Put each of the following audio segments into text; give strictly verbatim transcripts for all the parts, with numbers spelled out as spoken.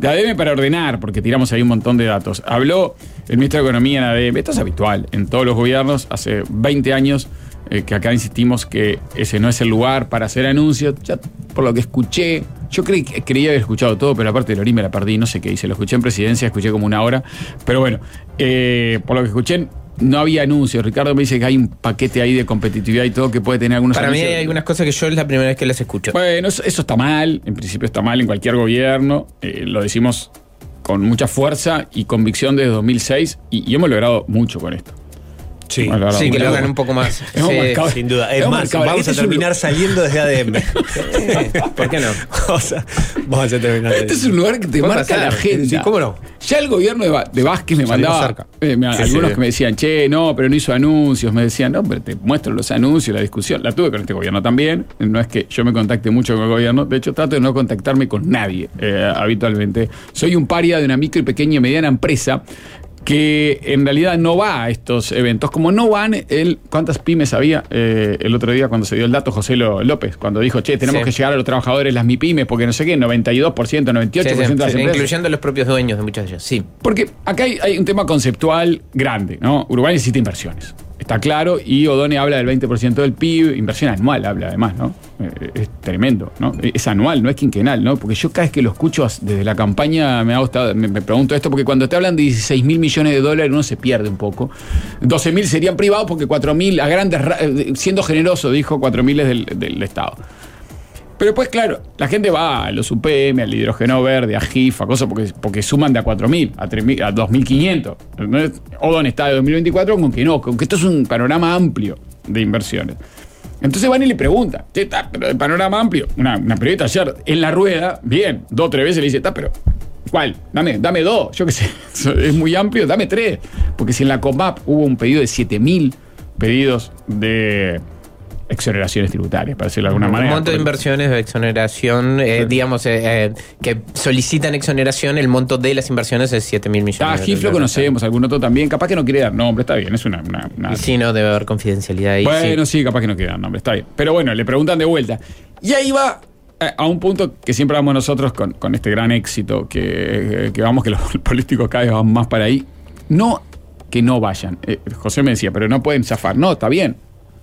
De A D M para ordenar, porque tiramos ahí un montón de datos. Habló el ministro de Economía en A D M. Esto es habitual en todos los gobiernos. Hace veinte años eh, que acá insistimos que ese no es el lugar para hacer anuncios. Ya por lo que escuché, yo creí, creía haber escuchado todo, pero aparte de Lorín me la perdí, no sé qué hice. Lo escuché en presidencia, escuché como una hora. Pero bueno, eh, por lo que escuché, no había anuncios. Ricardo me dice que hay un paquete ahí de competitividad y todo que puede tener algunos Para anuncios. mí hay algunas cosas que yo es la primera vez que las escucho. Bueno, eso, eso está mal. En principio está mal en cualquier gobierno. Eh, lo decimos con mucha fuerza y convicción desde dos mil seis y, y hemos logrado mucho con esto. Sí, sí, que lo hagan un poco más. Sí, sin duda. Es más, vamos este a terminar un... saliendo desde A D M. ¿Por qué no? Vamos a, vamos a terminar. Este es un lugar que te marca la agenda. Sí, ¿cómo no? Ya el gobierno de, de Vázquez me mandaba eh, me, sí, algunos sí. que me decían, che, no, pero no hizo anuncios. Me decían, no, pero te muestro los anuncios, la discusión. La tuve con este gobierno también. No es que yo me contacte mucho con el gobierno. De hecho, trato de no contactarme con nadie eh, habitualmente. Soy un paria de una micro y pequeña y mediana empresa que en realidad no va a estos eventos, como no van el, ¿cuántas pymes había eh, el otro día cuando se dio el dato José López, cuando dijo, che, tenemos sí. que llegar a los trabajadores, las MIPYMES, porque no sé qué, noventa y dos por ciento, noventa y ocho por ciento sí, sí, de las sí, empresas. Incluyendo los propios dueños de muchas de ellas, sí. Porque acá hay, hay un tema conceptual grande, ¿no? Uruguay necesita inversiones. Está claro, y Odone habla del veinte por ciento del P I B, inversión anual habla además, ¿no? Es tremendo, ¿no? Es anual, no es quinquenal, ¿no? Porque yo cada vez que lo escucho desde la campaña me ha gustado, me, me pregunto esto, porque cuando te hablan de dieciséis mil millones de dólares uno se pierde un poco. doce mil serían privados porque cuatro mil, a grandes, siendo generoso, dijo, cuatro mil es del, del Estado. Pero pues claro, la gente va a los U P M, al hidrógeno verde, a G I F, a cosas porque, porque suman de a cuatro mil, a, tres mil, a dos mil quinientos. Odone está de dos mil veinticuatro con que no, con que esto es un panorama amplio de inversiones. Entonces van y le preguntan, ¿qué está? Pero el panorama amplio. Una, una periodista ayer en la rueda, bien, dos o tres veces le dice, está, pero ¿cuál? Dame, dame dos, yo qué sé, es muy amplio, dame tres. Porque si en la COMAP hubo un pedido de siete mil pedidos de exoneraciones tributarias, para decirlo de alguna manera. Un monto de inversiones de exoneración, eh, digamos, eh, eh, que solicitan exoneración, el monto de las inversiones es siete mil millones. Ah, G I F lo conocemos, algún otro también, capaz que no quiere dar nombre, está bien, es una... una, una... Sí, no, debe haber confidencialidad ahí. Bueno, sí. sí, capaz que no quiere dar nombre, está bien. Pero bueno, le preguntan de vuelta. Y ahí va a un punto que siempre vamos nosotros con, con este gran éxito, que, que vamos que los políticos cada vez van más para ahí. No que no vayan. Eh, José me decía, pero no pueden zafar. No, está bien.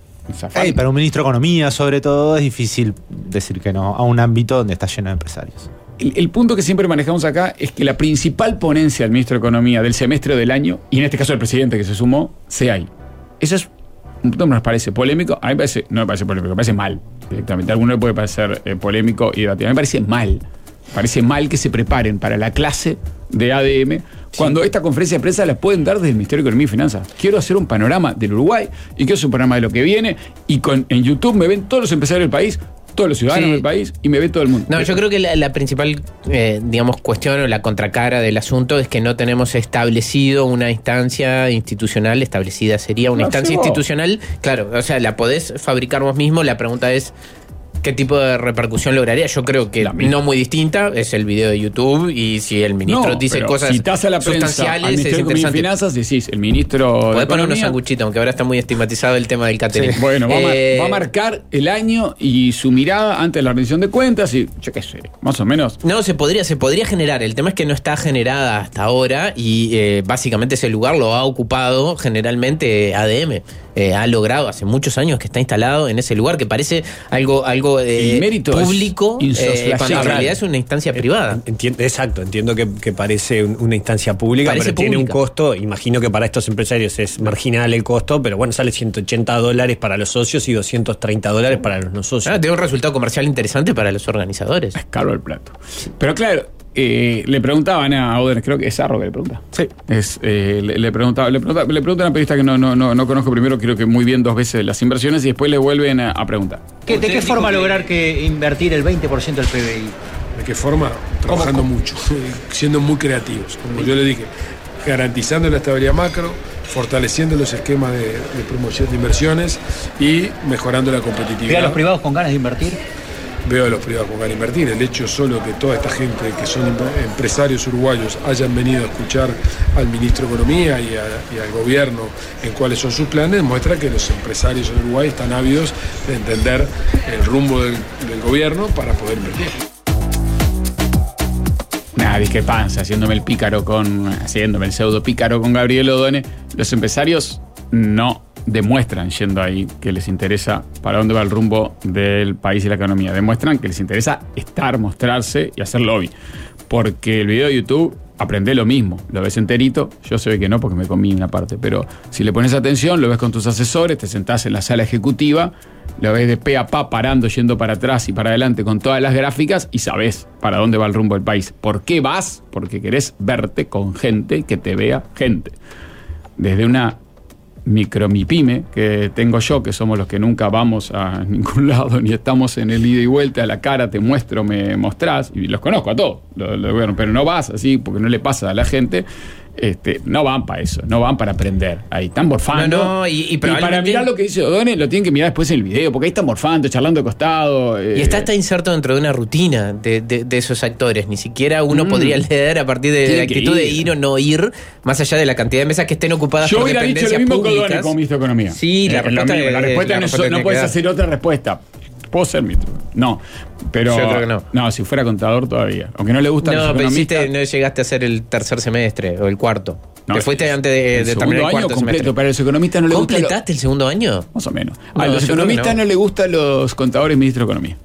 Hey, para un ministro de Economía, sobre todo, es difícil decir que no a un ámbito donde está lleno de empresarios. El, el punto que siempre manejamos acá es que la principal ponencia del ministro de Economía del semestre o del año, y en este caso el presidente que se sumó, sea ahí. Eso es un punto que nos parece polémico. A mí me parece, no me parece polémico, me parece mal directamente. A alguno le puede parecer eh, polémico y debatido. A mí me parece mal. Parece mal que se preparen para la clase de A D M cuando sí. esta conferencia de prensa la pueden dar desde el Ministerio de Economía y Finanzas. Quiero hacer un panorama del Uruguay y quiero hacer un panorama de lo que viene, y con, en YouTube me ven todos los empresarios del país, todos los ciudadanos sí. del país, y me ve todo el mundo. No, yo creo que la, la principal, eh, digamos, cuestión o la contracara del asunto es que no tenemos establecido una instancia institucional establecida. Sería una no, instancia sí, institucional, claro, o sea, la podés fabricar vos mismo. La pregunta es ¿qué tipo de repercusión lograría? Yo creo que no muy distinta. Es el video de YouTube, y si el ministro no, dice cosas citas a la sustanciales, al Ministerio de Economía y Finanzas, decís, el ministro podés poner unos sanguchitos, aunque ahora está muy estigmatizado el tema del catering. Sí. Bueno, va, eh, a, va a marcar el año y su mirada ante la rendición de cuentas, y yo qué sé, más o menos. No, se podría, se podría generar. El tema es que no está generada hasta ahora, y eh, básicamente ese lugar lo ha ocupado generalmente A D M. Eh, ha logrado hace muchos años que está instalado en ese lugar que parece algo, algo eh, público, eh, cuando en realidad es una instancia privada. Entiendo, exacto, entiendo que, que parece una instancia pública, parece pero pública. Tiene un costo. Imagino que para estos empresarios es marginal el costo, pero bueno, sale ciento ochenta dólares para los socios y doscientos treinta dólares para los no socios. Ah, tiene un resultado comercial interesante para los organizadores. Es caro el plato. Pero claro, Eh, le preguntaban a Odone, creo que es Arro que le pregunta. Sí. Es, eh, le, le, preguntaba, le, preguntaba, le preguntan a una periodista que no, no, no, no conozco primero, creo que muy bien dos veces las inversiones, y después le vuelven a, a preguntar. ¿Qué, ¿De qué forma lograr que invertir el veinte por ciento del P B I? ¿De qué forma? Trabajando mucho, siendo muy creativos, como yo le dije, garantizando la estabilidad macro, fortaleciendo los esquemas de, de promoción de inversiones y mejorando la competitividad. ¿Ve a los privados con ganas de invertir? Veo a los privados con ganas de invertir. El hecho solo que toda esta gente que son empresarios uruguayos hayan venido a escuchar al ministro de Economía y, a, y al gobierno en cuáles son sus planes, muestra que los empresarios en Uruguay están ávidos de entender el rumbo del, del gobierno para poder invertir. Nah, discrepancia, haciéndome el pícaro con, haciéndome el pseudo pícaro con Gabriel Odone, los empresarios no demuestran yendo ahí que les interesa para dónde va el rumbo del país y la economía. Demuestran que les interesa estar, mostrarse y hacer lobby. Porque el video de YouTube, aprende lo mismo. Lo ves enterito, yo sé que no porque me comí una parte, pero si le pones atención, lo ves con tus asesores, te sentás en la sala ejecutiva, lo ves de pe a pa parando, yendo para atrás y para adelante con todas las gráficas y sabés para dónde va el rumbo del país. ¿Por qué vas? Porque querés verte con gente que te vea gente. Desde una micromipyme que tengo yo, que somos los que nunca vamos a ningún lado ni estamos en el ida y vuelta, a la cara te muestro, me mostrás, y los conozco a todos, lo, lo, bueno, pero no vas así porque no le pasa a la gente. Este, no van para eso, no van para aprender. Ahí están morfando. No, no, y, y, y para mirar lo que dice Odone, lo tienen que mirar después en el video, porque ahí están morfando, charlando de costado. Eh. Y está, está inserto dentro de una rutina de, de, de esos actores. Ni siquiera uno mm. podría leer a partir de la actitud de ir o no ir, más allá de la cantidad de mesas que estén ocupadas Yo por dependencias públicas. Yo hubiera dicho lo mismo que Odone como ministro de Economía. Sí, la, eh, respuesta, la, la respuesta, la no, respuesta no puedes hacer otra respuesta. Puedo ser ministro. No, pero. Yo creo que no. No, si fuera contador todavía. Aunque no le gusta no, los economistas. No, pero no llegaste a hacer el tercer semestre o el cuarto. No, te fuiste el, antes de, de terminar el cuarto año completo, semestre. Pero a los economistas no le gusta. ¿Completaste lo... el segundo año? Más o menos. No, a los economistas no. no le gustan los contadores ministros de Economía.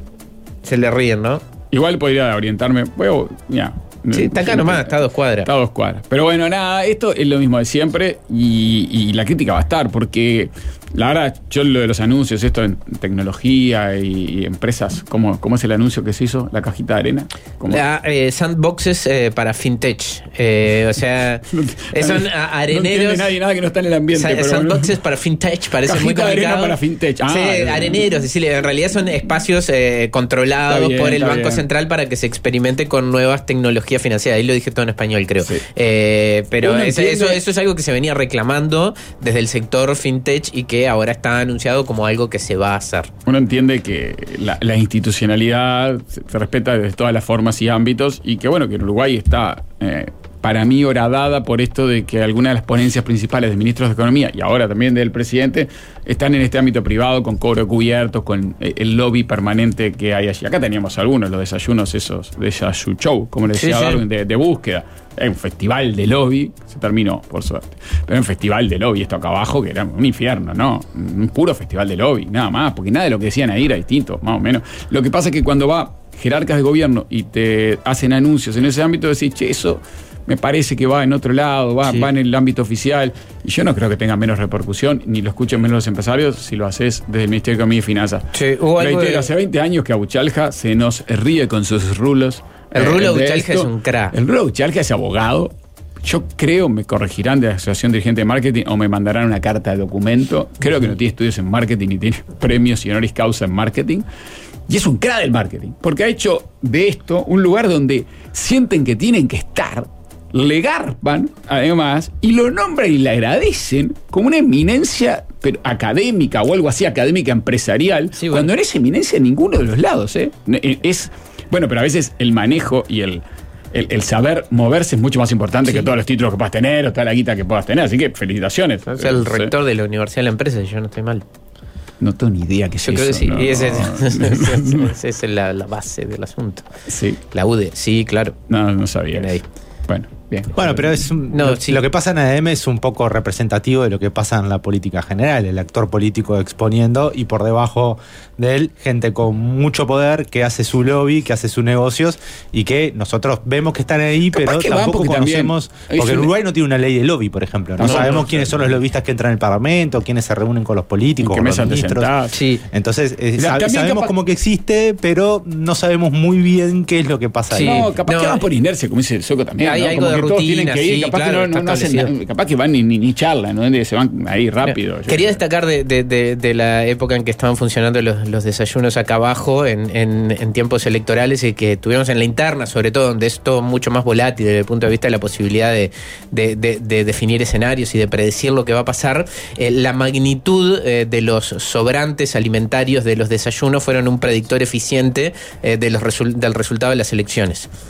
Se le ríen, ¿no? Igual podría orientarme. Bueno, ya. Sí, está acá nomás, está a dos cuadras. Está a dos cuadras. Pero bueno, nada, esto es lo mismo de siempre y, y la crítica va a estar, porque la verdad, yo lo de los anuncios, esto en tecnología y, y empresas, ¿cómo, ¿cómo es el anuncio que se hizo? ¿La cajita de arena? La, eh, sandboxes eh, para fintech. Eh, o sea, no, son areneros. No entiende nadie nada que no está en el ambiente. Sa- pero sandboxes bueno. Para fintech, parece cajita muy complicado. De arena para fintech. Ah, sí, bien. areneros, es decir, en realidad son espacios eh, controlados bien, por el Banco bien. Central para que se experimente con nuevas tecnologías financieras. Ahí lo dije todo en español, creo. Sí. Eh, pero es, eso, eso es algo que se venía reclamando desde el sector fintech y que ahora está anunciado como algo que se va a hacer. Uno entiende que la, la institucionalidad se, se respeta desde todas las formas y ámbitos y que bueno, que en Uruguay está eh, para mí horadada por esto de que algunas de las ponencias principales de ministros de Economía y ahora también del presidente están en este ámbito privado con cobro cubierto, con el lobby permanente que hay allí. Acá teníamos algunos, los desayunos esos de Yashu Show, como le decía sí, Darwin, sí. de, de búsqueda. Es un festival de lobby, se terminó, por suerte. Pero un festival de lobby, esto acá abajo, que era un infierno, ¿no? Un puro festival de lobby, nada más, porque nada de lo que decían ahí era distinto, más o menos. Lo que pasa es que cuando va jerarcas de gobierno y te hacen anuncios en ese ámbito, decís, che, eso me parece que va en otro lado, va, sí. va en el ámbito oficial. Y yo no creo que tenga menos repercusión, ni lo escuchen menos los empresarios, si lo haces desde el Ministerio de Economía y Finanzas. Sí, Reitero, de... hace veinte años que Abuchalja se nos ríe con sus rulos. El rulo Abuchalja es un crack. El rulo Abuchalja es abogado. Yo creo, me corregirán de la Asociación Dirigente de Marketing o me mandarán una carta de documento. Creo que no tiene estudios en marketing ni tiene premios y honoris causa en marketing. Y es un crack del marketing, porque ha hecho de esto un lugar donde sienten que tienen que estar, le garpan, además, y lo nombran y le agradecen como una eminencia pero académica o algo así, académica empresarial, sí, bueno. cuando no es eminencia en ninguno de los lados. ¿eh? Es, bueno, pero a veces el manejo y el, el, el saber moverse es mucho más importante sí. que todos los títulos que puedas tener o toda la guita que puedas tener. Así que felicitaciones. Es el rector sí. de la Universidad de la Empresa, yo no estoy mal. No tengo ni idea qué es Yo eso. creo que sí, no, y esa no, es, es, es, es, es la, la base del asunto. Sí. La U D E, sí, claro. No, no sabía. Ahí. Bueno, bien. Bueno, pero es un, no, lo, sí. lo que pasa en A D M es un poco representativo de lo que pasa en la política general. El actor político exponiendo y por debajo de él, gente con mucho poder que hace su lobby, que hace sus negocios y que nosotros vemos que están ahí, Capaz pero tampoco conocemos. También, porque en Uruguay no tiene una ley de lobby, por ejemplo. No, no sabemos no, quiénes son los lobistas que entran en el Parlamento, quiénes se reúnen con los políticos, con los ministros. Sí. Entonces, eh, sab- sabemos capaz... como que existe, pero no sabemos muy bien qué es lo que pasa sí. ahí. No, capaz no, que van por inercia, como dice el Soco también. Hay ¿no? algo como de que rutina, todos tienen que ir, sí, capaz claro, que no, no hacen, capaz que van ni, ni, ni charlan, ¿no? Se van ahí rápido. Mira, quería destacar de, de, de, de la época en que estaban funcionando los, los desayunos acá abajo en, en, en tiempos electorales y que tuvimos en la interna, sobre todo, donde es todo mucho más volátil desde el punto de vista de la posibilidad de, de, de, de definir escenarios y de predecir lo que va a pasar. Eh, la magnitud eh, de los sobrantes alimentarios de los desayunos fueron un predictor eficiente eh, de los resul- del resultado de las elecciones.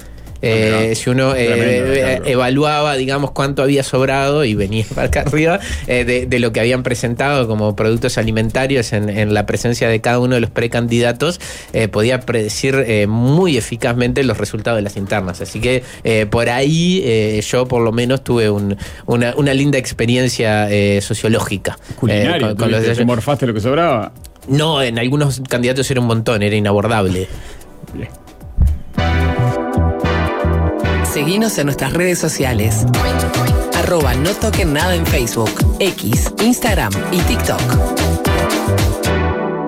Eh, si uno eh, Tremendo, evaluaba, digamos, cuánto había sobrado y venía para acá arriba eh, de, de lo que habían presentado como productos alimentarios en, en la presencia de cada uno de los precandidatos, eh, podía predecir eh, muy eficazmente los resultados de las internas. Así que eh, por ahí eh, yo por lo menos tuve un, una, una linda experiencia eh, sociológica. Culinario, eh, con, con los ¿te morfaste lo que sobraba? No, en algunos candidatos era un montón, era inabordable. Bien. Seguinos en nuestras redes sociales. Arroba No Toquen Nada en Facebook, X, Instagram y TikTok.